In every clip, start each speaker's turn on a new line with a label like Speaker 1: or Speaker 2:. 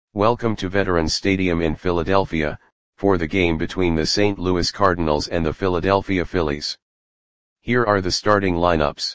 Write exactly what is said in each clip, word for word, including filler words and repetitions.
Speaker 1: Welcome to Veterans Stadium in Philadelphia, for the game between the Saint Louis Cardinals and the Philadelphia Phillies. Here are the starting lineups.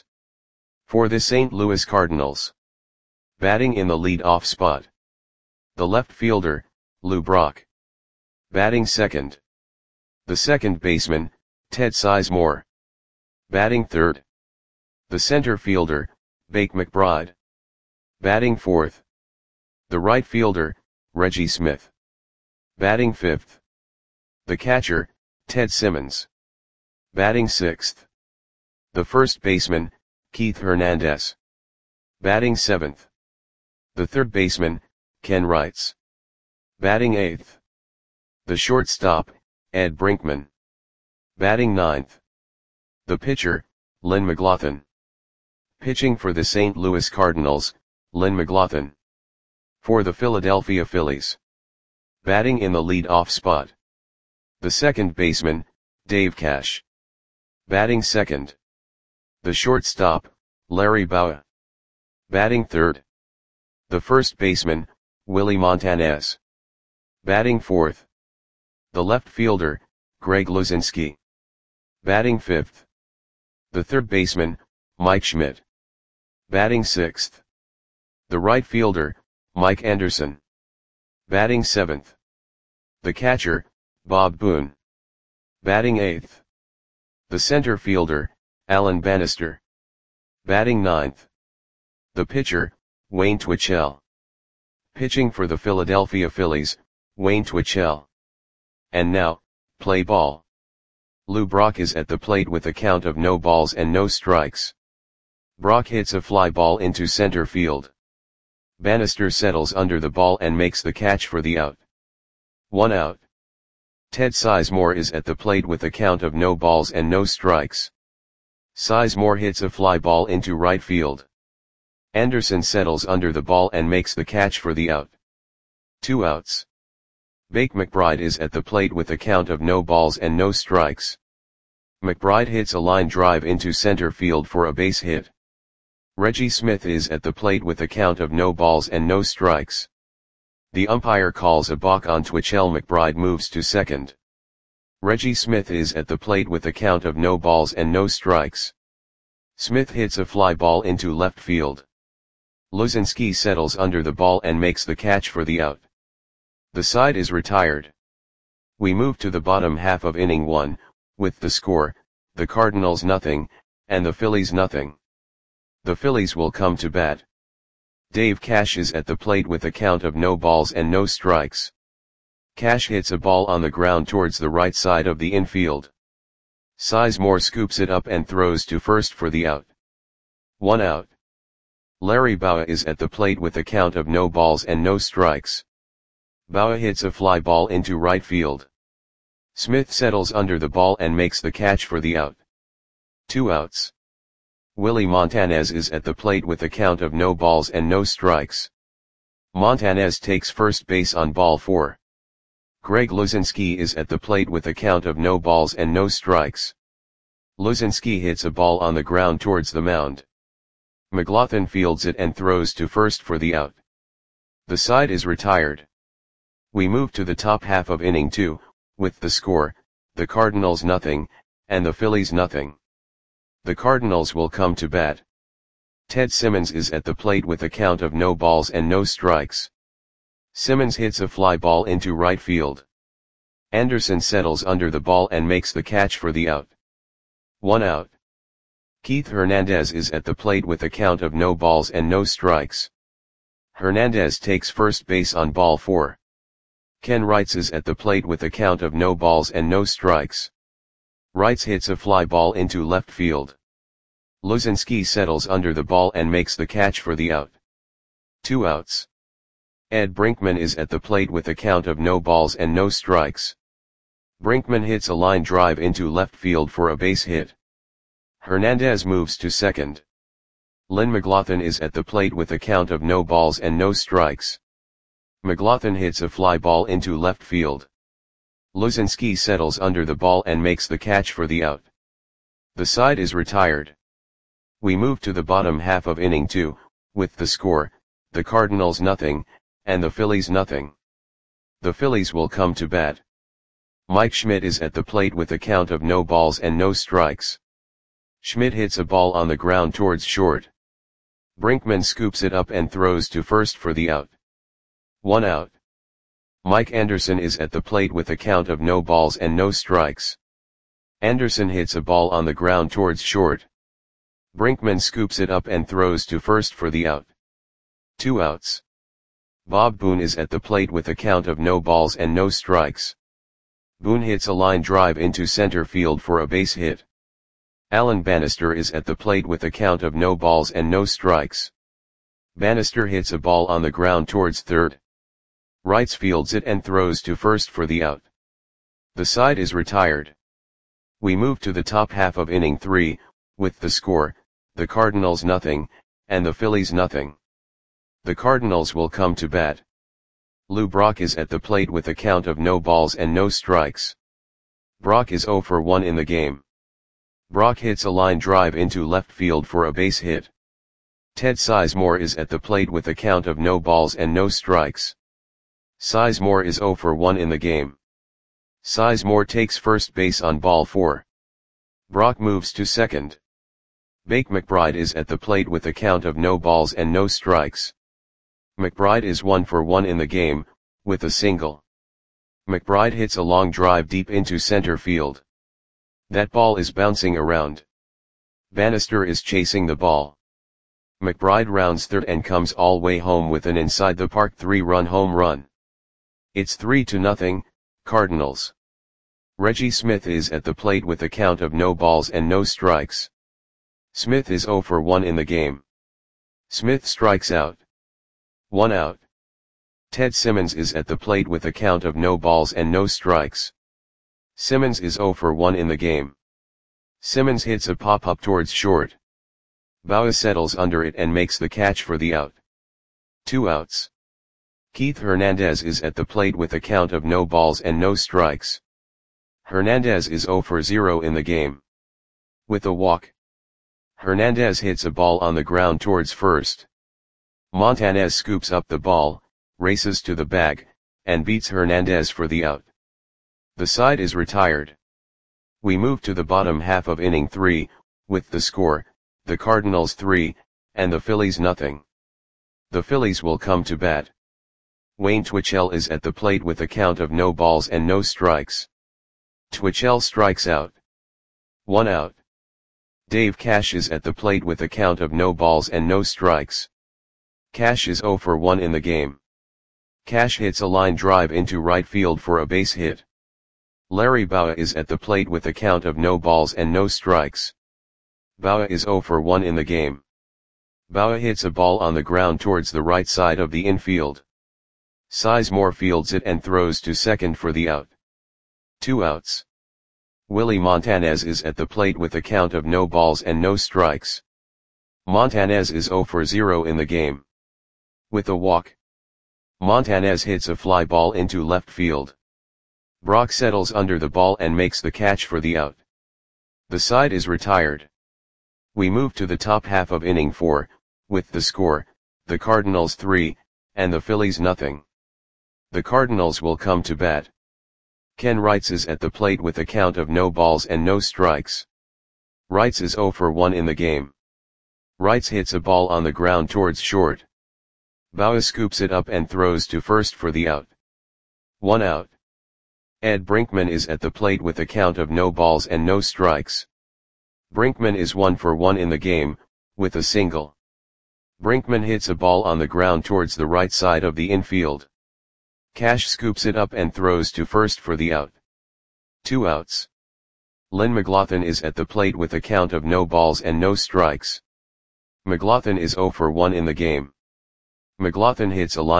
Speaker 1: For the Saint Louis Cardinals. Batting in the lead-off spot. The left fielder, Lou Brock. Batting second. The second baseman, Ted Sizemore. Batting third. The center fielder, Bake McBride. Batting fourth. The right fielder, Reggie Smith. Batting fifth. The catcher, Ted Simmons. Batting sixth. The first baseman, Keith Hernandez. Batting seventh. The third baseman, Ken Wrights. Batting eighth. The shortstop, Ed Brinkman. Batting ninth. The pitcher, Lynn McLaughlin. Pitching for the Saint Louis Cardinals, Lynn McLaughlin. For the Philadelphia Phillies. Batting in the lead-off spot. The second baseman, Dave Cash. Batting second. The shortstop, Larry Bowa. Batting third. The first baseman, Willie Montanez. Batting fourth. The left fielder, Greg Luzinski. Batting fifth. The third baseman, Mike Schmidt. Batting sixth. The right fielder, Mike Anderson. Batting seventh. The catcher, Bob Boone. Batting eighth. The center fielder, Alan Bannister. Batting ninth. The pitcher, Wayne Twitchell. Pitching for the Philadelphia Phillies, Wayne Twitchell. And now, play ball. Lou Brock is at the plate with a count of no balls and no strikes. Brock hits a fly ball into center field. Bannister settles under the ball and makes the catch for the out. One out. Ted Sizemore is at the plate with a count of no balls and no strikes. Sizemore hits a fly ball into right field. Anderson settles under the ball and makes the catch for the out. Two outs. Bake McBride is at the plate with a count of no balls and no strikes. McBride hits a line drive into center field for a base hit. Reggie Smith is at the plate with a count of no balls and no strikes. The umpire calls a balk on Twitchell. McBride moves to second. Reggie Smith is at the plate with a count of no balls and no strikes. Smith hits a fly ball into left field. Luzinski settles under the ball and makes the catch for the out. The side is retired. We move to the bottom half of inning one, with the score, the Cardinals nothing, and the Phillies nothing. The Phillies will come to bat. Dave Cash is at the plate with a count of no balls and no strikes. Cash hits a ball on the ground towards the right side of the infield. Sizemore scoops it up and throws to first for the out. One out. Larry Bowa is at the plate with a count of no balls and no strikes. Bowa hits a fly ball into right field. Smith settles under the ball and makes the catch for the out. Two outs. Willie Montanez is at the plate with a count of no balls and no strikes. Montanez takes first base on ball four. Greg Luzinski is at the plate with a count of no balls and no strikes. Luzinski hits a ball on the ground towards the mound. McLaughlin fields it and throws to first for the out. The side is retired. We move to the top half of inning two, with the score, the Cardinals nothing, and the Phillies nothing. The Cardinals will come to bat. Ted Simmons is at the plate with a count of no balls and no strikes. Simmons hits a fly ball into right field. Anderson settles under the ball and makes the catch for the out. One out. Keith Hernandez is at the plate with a count of no balls and no strikes. Hernandez takes first base on ball four. Ken Wrights is at the plate with a count of no balls and no strikes. Wrights hits a fly ball into left field. Luzinski settles under the ball and makes the catch for the out. Two outs. Ed Brinkman is at the plate with a count of no balls and no strikes. Brinkman hits a line drive into left field for a base hit. Hernandez moves to second. Lynn McLaughlin is at the plate with a count of no balls and no strikes. McLaughlin hits a fly ball into left field. Luzinski settles under the ball and makes the catch for the out. The side is retired. We move to the bottom half of inning two, with the score, the Cardinals nothing, and the Phillies nothing. The Phillies will come to bat. Mike Schmidt is at the plate with a count of no balls and no strikes. Schmidt hits a ball on the ground towards short. Brinkman scoops it up and throws to first for the out. One out. Mike Anderson is at the plate with a count of no balls and no strikes. Anderson hits a ball on the ground towards short. Brinkman scoops it up and throws to first for the out. Two outs. Bob Boone is at the plate with a count of no balls and no strikes. Boone hits a line drive into center field for a base hit. Alan Bannister is at the plate with a count of no balls and no strikes. Bannister hits a ball on the ground towards third. Wrights fields it and throws to first for the out. The side is retired. We move to the top half of inning three, with the score, the Cardinals nothing, and the Phillies nothing. The Cardinals will come to bat. Lou Brock is at the plate with a count of no balls and no strikes. Brock is zero for one in the game. Brock hits a line drive into left field for a base hit. Ted Sizemore is at the plate with a count of no balls and no strikes. Sizemore is zero for one in the game. Sizemore takes first base on ball four. Brock moves to second. Bake McBride is at the plate with a count of no balls and no strikes. McBride is one for one in the game, with a single. McBride hits a long drive deep into center field. That ball is bouncing around. Bannister is chasing the ball. McBride rounds third and comes all way home with an inside the park three-run home run. It's three to nothing, Cardinals. Reggie Smith is at the plate with a count of no balls and no strikes. Smith is zero for one in the game. Smith strikes out. One out. Ted Simmons is at the plate with a count of no balls and no strikes. Simmons is zero for one in the game. Simmons hits a pop-up towards short. Baugh settles under it and makes the catch for the out. Two outs. Keith Hernandez is at the plate with a count of no balls and no strikes. Hernandez is zero for zero in the game. With a walk. Hernandez hits a ball on the ground towards first. Montanez scoops up the ball, races to the bag, and beats Hernandez for the out. The side is retired. We move to the bottom half of inning three, with the score, the Cardinals three, and the Phillies nothing. The Phillies will come to bat. Wayne Twitchell is at the plate with a count of no balls and no strikes. Twitchell strikes out. One out. Dave Cash is at the plate with a count of no balls and no strikes. Cash is zero for one in the game. Cash hits a line drive into right field for a base hit. Larry Baugh is at the plate with a count of no balls and no strikes. Baugh is zero for one in the game. Baugh hits a ball on the ground towards the right side of the infield. Sizemore fields it and throws to second for the out. Two outs. Willie Montanez is at the plate with a count of no balls and no strikes. Montanez is zero for zero in the game. With a walk. Montanez hits a fly ball into left field. Brock settles under the ball and makes the catch for the out. The side is retired. We move to the top half of inning four, with the score, the Cardinals three, and the Phillies nothing. The Cardinals will come to bat. Ken Wrights is at the plate with a count of no balls and no strikes. Wrights is zero for one in the game. Wrights hits a ball on the ground towards short. Baugh scoops it up and throws to first for the out. One out. Ed Brinkman is at the plate with a count of no balls and no strikes. Brinkman is one for one in the game, with a single. Brinkman hits a ball on the ground towards the right side of the infield. Cash scoops it up and throws to first for the out. Two outs. Lynn McLaughlin is at the plate with a count of no balls and no strikes. McLaughlin is zero for one in the game. McLaughlin hits a line drive towards short. Baugh reaches out and makes the catch for the out. The side is retired. We move to the bottom half of inning four, with the score, the Cardinals three, and the Phillies nothing. The Cardinals will come to bat. Wayne Twitchell is at the plate with a count of no balls and no strikes. Twitchell strikes out. One out. Dave Cash is at the plate with a count of no balls and no strikes. Montanez is zero for one in the game. Twitchell hits a line drive into left field for a base hit. Larry Baugh is at the plate with a count of no balls and no strikes. Cash is zero for one in the game. With a walk. Montanez hits a ball on the ground towards first. Montanez hits a ball on the ground towards third. Wrights fields it and throws to second for the out. The side is retired. We move to the top half of inning five, with the score, the Cardinals three, and the Phillies nothing. The Phillies will come to bat.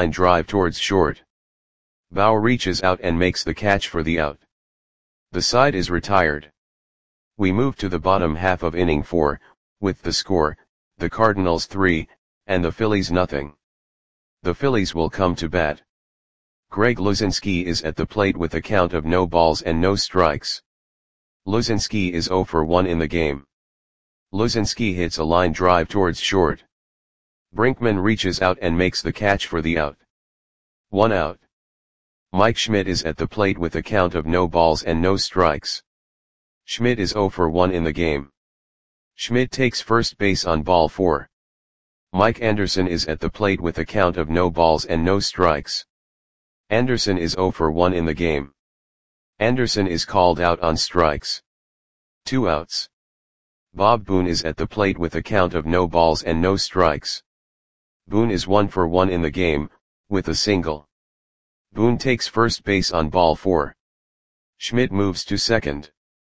Speaker 1: The side is retired. We move to the bottom half of inning four, with the score, the Cardinals three, and the Phillies nothing. The Phillies will come to bat. Greg Luzinski is at the plate with a count of no balls and no strikes. Luzinski is zero for one in the game. Luzinski hits a line drive towards short. Brinkman reaches out and makes the catch for the out. One out. Mike Schmidt is at the plate with a count of no balls and no strikes. Schmidt is zero for one in the game. Schmidt takes first base on ball four. Mike Anderson is at the plate with a count of no balls and no strikes. Anderson is zero for one in the game. Anderson is called out on strikes. Two outs. Bob Boone is at the plate with a count of no balls and no strikes. Boone is one for one in the game, with a single. Boone takes first base on ball four. Schmidt moves to second.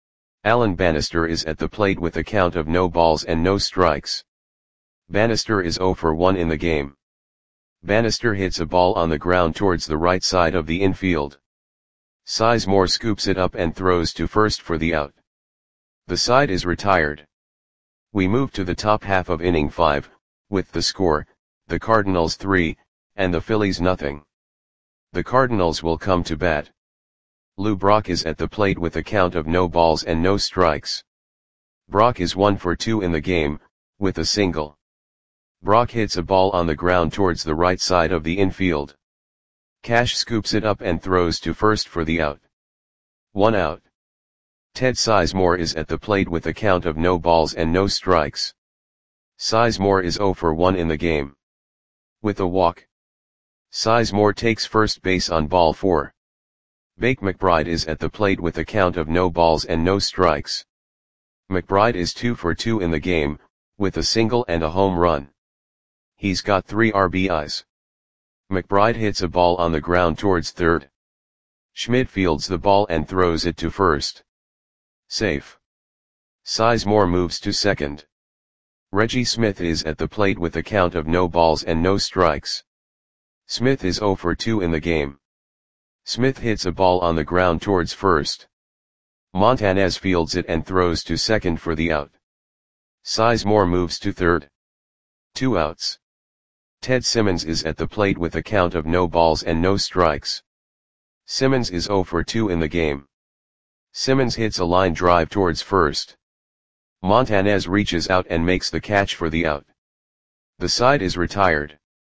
Speaker 1: Alan Bannister is at the plate with a count of no balls and no strikes. Bannister is zero for one in the game. Bannister hits a ball on the ground towards the right side of the infield. Sizemore scoops it up and throws to first for the out. The side is retired. We move to the top half of inning five, with the score, the Cardinals three, and the Phillies nothing. The Cardinals will come to bat. Lou Brock is at the plate with a count of no balls and no strikes. Brock is one for two in the game, with a single. Brock hits a ball on the ground towards the right side of the infield. Cash scoops it up and throws to first for the out. One out. Ted Sizemore is at the plate with a count of no balls and no strikes. Sizemore is zero for one in the game. With a walk. Sizemore takes first base on ball four. Bake McBride is at the plate with a count of no balls and no strikes. McBride is two for two in the game, with a single and a home run. He's got three R B Is. McBride hits a ball on the ground towards third. Schmidt fields the ball and throws it to first. Safe. Sizemore moves to second. Reggie Smith is at the plate with a count of no balls and no strikes. Smith is zero for two in the game. Smith hits a ball on the ground towards first. Montanez fields it and throws to second for the out. Sizemore moves to third. Two outs. Ted Simmons is at the plate with a count of no balls and no strikes. Simmons is zero for two in the game. Simmons hits a line drive towards first. Montanez reaches out and makes the catch for the out. The side is retired.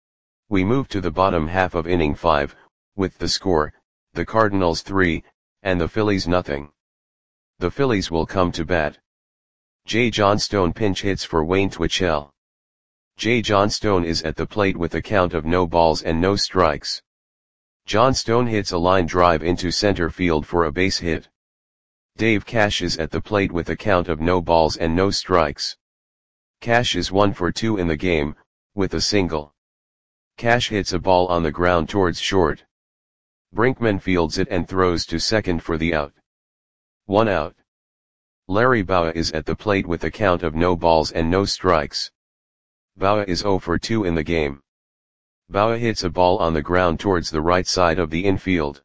Speaker 1: We move to the bottom half of inning five, with the score, the Cardinals three, and the Phillies nothing. The Phillies will come to bat. Jay Johnstone pinch hits for Wayne Twitchell. Jay Johnstone is at the plate with a count of no balls and no strikes. Johnstone hits a line drive into center field for a base hit. Dave Cash is at the plate with a count of no balls and no strikes. Cash is one for two in the game, with a single. Cash hits a ball on the ground towards short. Brinkman fields it and throws to second for the out. One out. Larry Bowa is at the plate with a count of no balls and no strikes. Bowa is zero for two in the game. Bowa hits a ball on the ground towards the right side of the infield.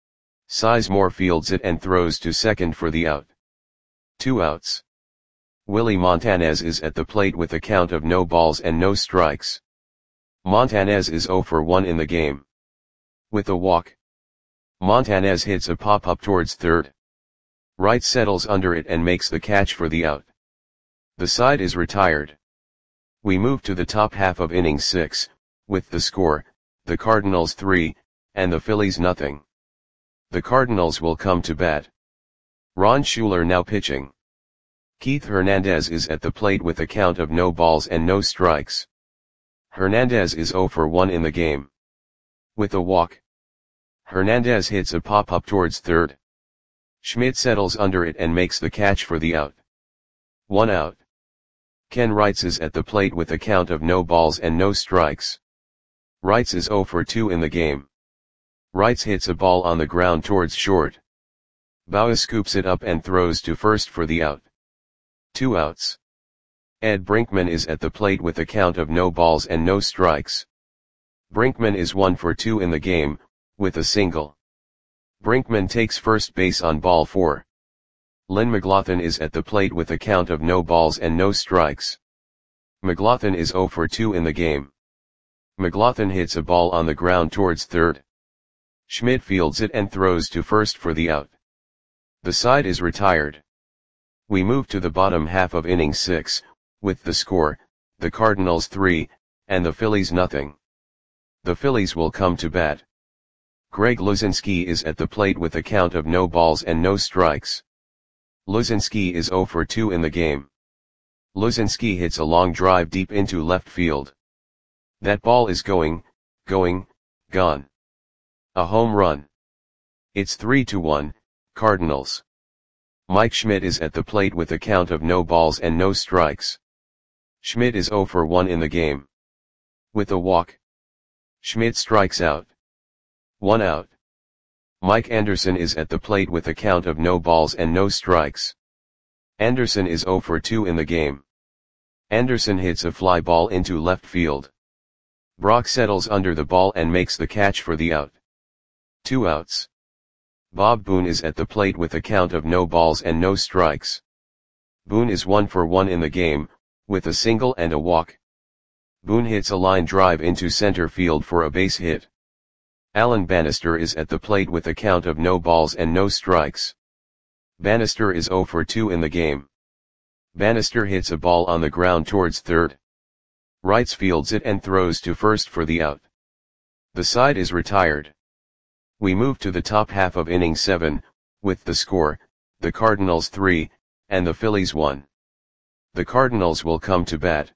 Speaker 1: Sizemore fields it and throws to second for the out. Two outs. Willie Montanez is at the plate with a count of no balls and no strikes. Montanez is zero for one in the game. With a walk. Montanez hits a pop-up towards third. Wright settles under it and makes the catch for the out. The side is retired. We move to the top half of inning six, with the score, the Cardinals three, and the Phillies nothing. The Cardinals will come to bat. Ron Schuler now pitching. Keith Hernandez is at the plate with a count of no balls and no strikes. Hernandez is zero for one in the game. With a walk. Hernandez hits a pop-up towards third. Schmidt settles under it and makes the catch for the out. One out. Ken Wrights is at the plate with a count of no balls and no strikes. Wrights is zero for two in the game. Wrights hits a ball on the ground towards short. Bowa scoops it up and throws to first for the out. Two outs. Ed Brinkman is at the plate with a count of no balls and no strikes. Brinkman is one for two in the game, with a single. Brinkman takes first base on ball four. Lynn McLaughlin is at the plate with a count of no balls and no strikes. McLaughlin is zero for two in the game. McLaughlin hits a ball on the ground towards third. Schmidt fields it and throws to first for the out. The side is retired. We move to the bottom half of inning six, with the score, the Cardinals three, and the Phillies nothing. The Phillies will come to bat. Greg Luzinski is at the plate with a count of no balls and no strikes. Luzinski is zero for two in the game. Luzinski hits a long drive deep into left field. That ball is going, going, gone. A home run. It's three to one, Cardinals. Mike Schmidt is at the plate with a count of no balls and no strikes. Schmidt is zero for one in the game. With a walk, Schmidt strikes out. One out. Mike Anderson is at the plate with a count of no balls and no strikes. Anderson is zero for two in the game. Anderson hits a fly ball into left field. Brock settles under the ball and makes the catch for the out. Two outs. Bob Boone is at the plate with a count of no balls and no strikes. Boone is one for one in the game, with a single and a walk. Boone hits a line drive into center field for a base hit. Alan Bannister is at the plate with a count of no balls and no strikes. Bannister is zero for two in the game. Bannister hits a ball on the ground towards third. Wrights fields it and throws to first for the out. The side is retired. We move to the top half of inning seven, with the score, the Cardinals three, and the Phillies one. The Cardinals will come to bat.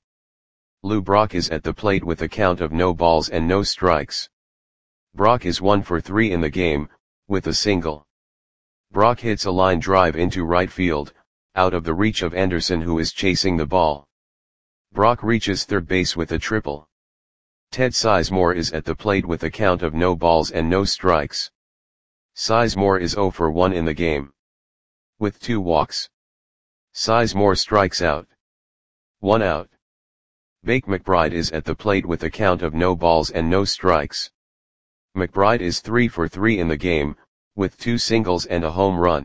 Speaker 1: Lou Brock is at the plate with a count of no balls and no strikes. Brock is one for three in the game, with a single. Brock hits a line drive into right field, out of the reach of Anderson who is chasing the ball. Brock reaches third base with a triple. Ted Sizemore is at the plate with a count of no balls and no strikes. Sizemore is zero for one in the game. With two walks, Sizemore strikes out. One out. Bake McBride is at the plate with a count of no balls and no strikes. McBride is three for three in the game, with two singles and a home run.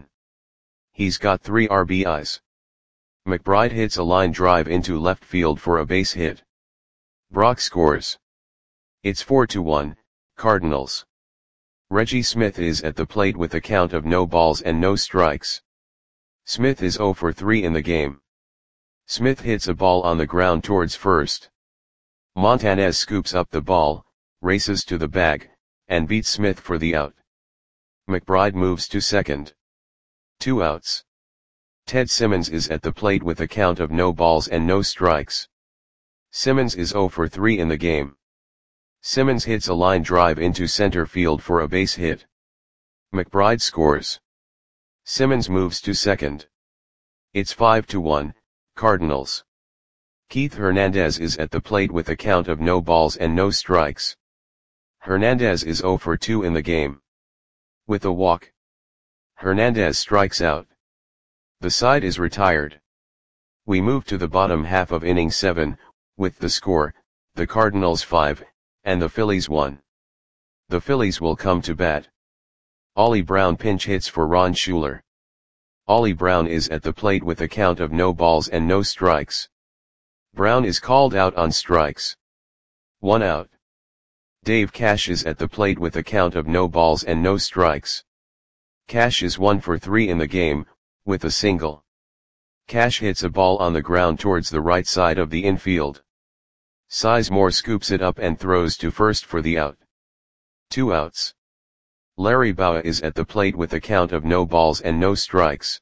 Speaker 1: He's got three R B Is. McBride hits a line drive into left field for a base hit. Brock scores. It's four to one, Cardinals. Reggie Smith is at the plate with a count of no balls and no strikes. Smith is zero for three in the game. Smith hits a ball on the ground towards first. Montanez scoops up the ball, races to the bag, and beats Smith for the out. McBride moves to second. Two outs. Ted Simmons is at the plate with a count of no balls and no strikes. Simmons is zero for three in the game. Simmons hits a line drive into center field for a base hit. McBride scores. Simmons moves to second. It's five to one, Cardinals. Keith Hernandez is at the plate with a count of no balls and no strikes. Hernandez is zero for two in the game. With a walk, Hernandez strikes out. The side is retired. We move to the bottom half of inning seven, with the score, the Cardinals five, and the Phillies one. The Phillies will come to bat. Ollie Brown pinch hits for Ron Schuler. Ollie Brown is at the plate with a count of no balls and no strikes. Brown is called out on strikes. One out. Dave Cash is at the plate with a count of no balls and no strikes. Cash is one for three in the game, with a single. Cash hits a ball on the ground towards the right side of the infield. Sizemore scoops it up and throws to first for the out. Two outs. Larry Bowa is at the plate with a count of no balls and no strikes.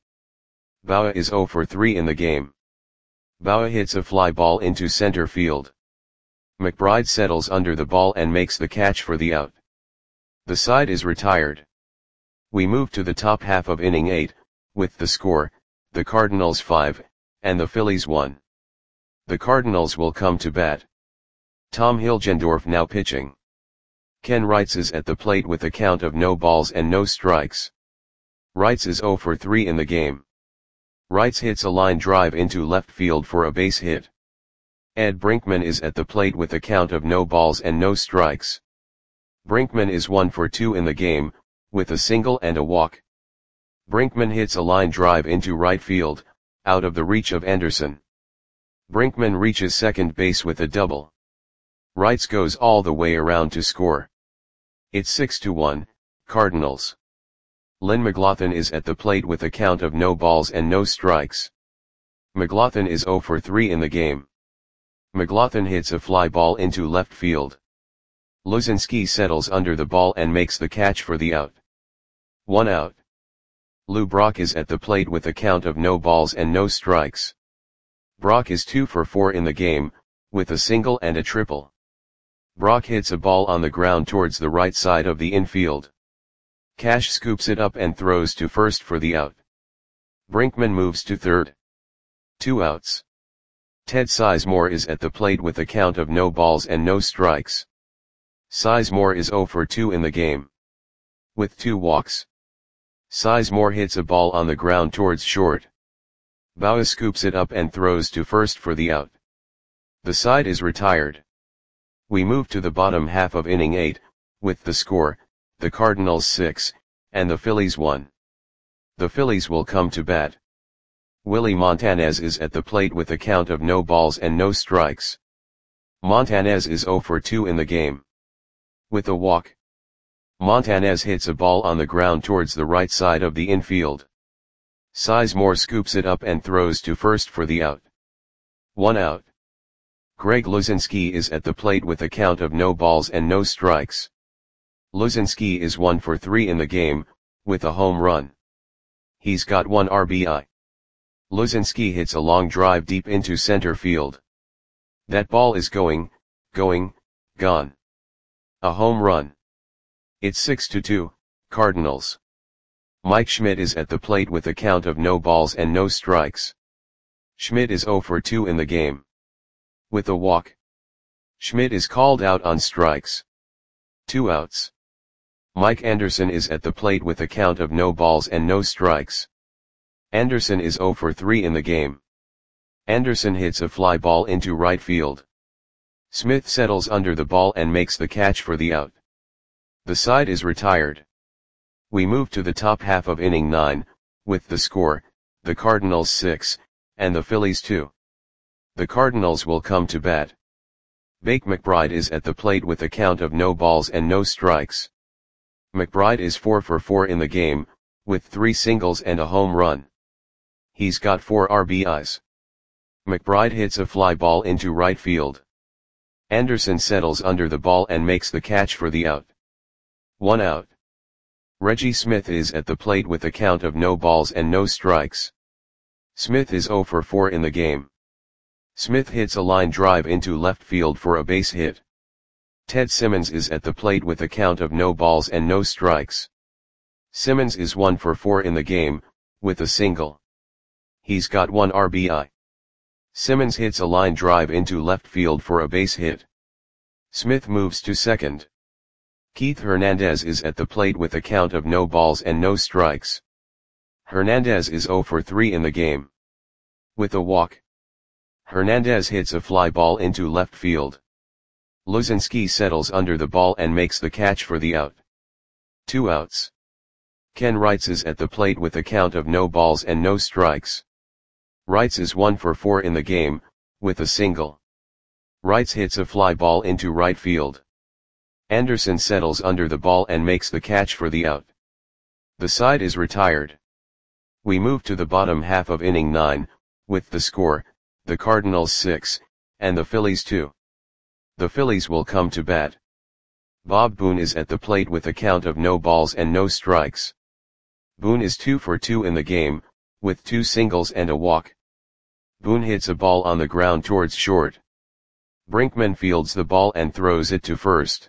Speaker 1: Bowa is zero for three in the game. Bowa hits a fly ball into center field. McBride settles under the ball and makes the catch for the out. The side is retired. We move to the top half of inning eight, with the score, the Cardinals five, and the Phillies one. The Cardinals will come to bat. Tom Hilgendorf now pitching. Ken Wrights is at the plate with a count of no balls and no strikes. Wrights is zero for three in the game. Wrights hits a line drive into left field for a base hit. Ed Brinkman is at the plate with a count of no balls and no strikes. Brinkman is one for two in the game, with a single and a walk. Brinkman hits a line drive into right field, out of the reach of Anderson. Brinkman reaches second base with a double. Wrights goes all the way around to score. It's six to one, Cardinals. Lynn McLaughlin is at the plate with a count of no balls and no strikes. McLaughlin is zero for three in the game. McLaughlin hits a fly ball into left field. Luzinski settles under the ball and makes the catch for the out. One out. Lou Brock is at the plate with a count of no balls and no strikes. Brock is two for four in the game, with a single and a triple. Brock hits a ball on the ground towards the right side of the infield. Cash scoops it up and throws to first for the out. Brinkman moves to third. Two outs. Ted Sizemore is at the plate with a count of no balls and no strikes. Sizemore is zero for two in the game. With two walks. Sizemore hits a ball on the ground towards short. Bauer scoops it up and throws to first for the out. The side is retired. We move to the bottom half of inning eight, with the score, the Cardinals six, and the Phillies one. The Phillies will come to bat. Willie Montanez is at the plate with a count of no balls and no strikes. Montanez is zero for two in the game. With a walk. Montanez hits a ball on the ground towards the right side of the infield. Sizemore scoops it up and throws to first for the out. One out. Greg Luzinski is at the plate with a count of no balls and no strikes. Luzinski is one for three in the game, with a home run. He's got one R B I. Luzinski hits a long drive deep into center field. That ball is going, going, gone. A home run. It's six to two, Cardinals. Mike Schmidt is at the plate with a count of no balls and no strikes. Schmidt is zero for two in the game. With a walk. Schmidt is called out on strikes. Two outs. Mike Anderson is at the plate with a count of no balls and no strikes. Anderson is zero for three in the game. Anderson hits a fly ball into right field. Smith settles under the ball and makes the catch for the out. The side is retired. We move to the top half of inning nine, with the score, the Cardinals six, and the Phillies two. The Cardinals will come to bat. Bake McBride is at the plate with a count of no balls and no strikes. McBride is four for four in the game, with three singles and a home run. He's got four R B Is. McBride hits a fly ball into right field. Anderson settles under the ball and makes the catch for the out. One out. Reggie Smith is at the plate with a count of no balls and no strikes. Smith is zero for four in the game. Smith hits a line drive into left field for a base hit. Ted Simmons is at the plate with a count of no balls and no strikes. Simmons is one for four in the game, with a single. He's got one R B I. Simmons hits a line drive into left field for a base hit. Smith moves to second. Keith Hernandez is at the plate with a count of no balls and no strikes. Hernandez is zero for three in the game. With a walk. Hernandez hits a fly ball into left field. Luzinski settles under the ball and makes the catch for the out. Two outs. Ken Wrights is at the plate with a count of no balls and no strikes. Wrights is one for four in the game, with a single. Wrights hits a fly ball into right field. Anderson settles under the ball and makes the catch for the out. The side is retired. We move to the bottom half of inning nine, with the score, the Cardinals six, and the Phillies two. The Phillies will come to bat. Bob Boone is at the plate with a count of no balls and no strikes. Boone is two for two in the game, with two singles and a walk. Boone hits a ball on the ground towards short. Brinkman fields the ball and throws it to first.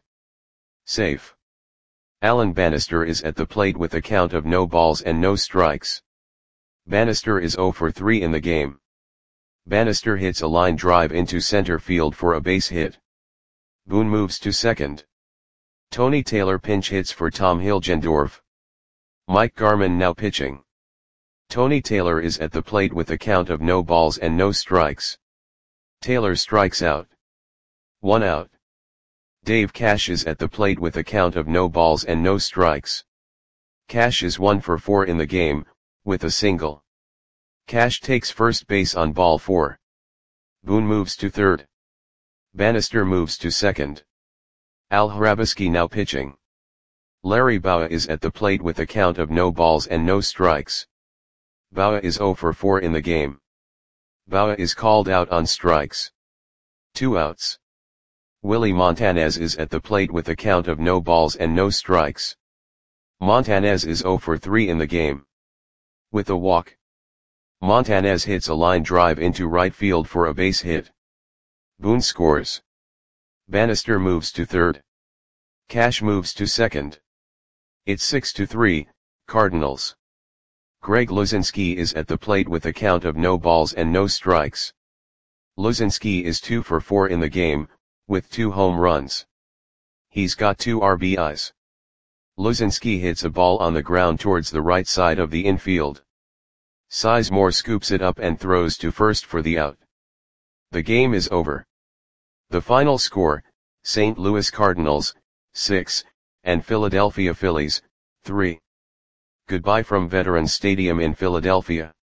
Speaker 1: Safe. Alan Bannister is at the plate with a count of no balls and no strikes. Bannister is zero for three in the game. Bannister hits a line drive into center field for a base hit. Boone moves to second. Tony Taylor pinch hits for Tom Hilgendorf. Mike Garman now pitching. Tony Taylor is at the plate with a count of no balls and no strikes. Taylor strikes out. One out. Dave Cash is at the plate with a count of no balls and no strikes. Cash is one for four in the game, with a single. Cash takes first base on ball four. Boone moves to third. Bannister moves to second. Al Hrabosky now pitching. Larry Bowa is at the plate with a count of no balls and no strikes. Bowa is zero for four in the game. Bowa is called out on strikes. Two outs. Willie Montanez is at the plate with a count of no balls and no strikes. Montanez is zero for three in the game. With a walk, Montanez hits a line drive into right field for a base hit. Boone scores. Bannister moves to third. Cash moves to second. It's six to three, Cardinals. Greg Luzinski is at the plate with a count of no balls and no strikes. Luzinski is two for four in the game, with two home runs. He's got two R B Is. Luzinski hits a ball on the ground towards the right side of the infield. Sizemore scoops it up and throws to first for the out. The game is over. The final score, Saint Louis Cardinals, six, and Philadelphia Phillies, three. Goodbye from Veterans Stadium in Philadelphia.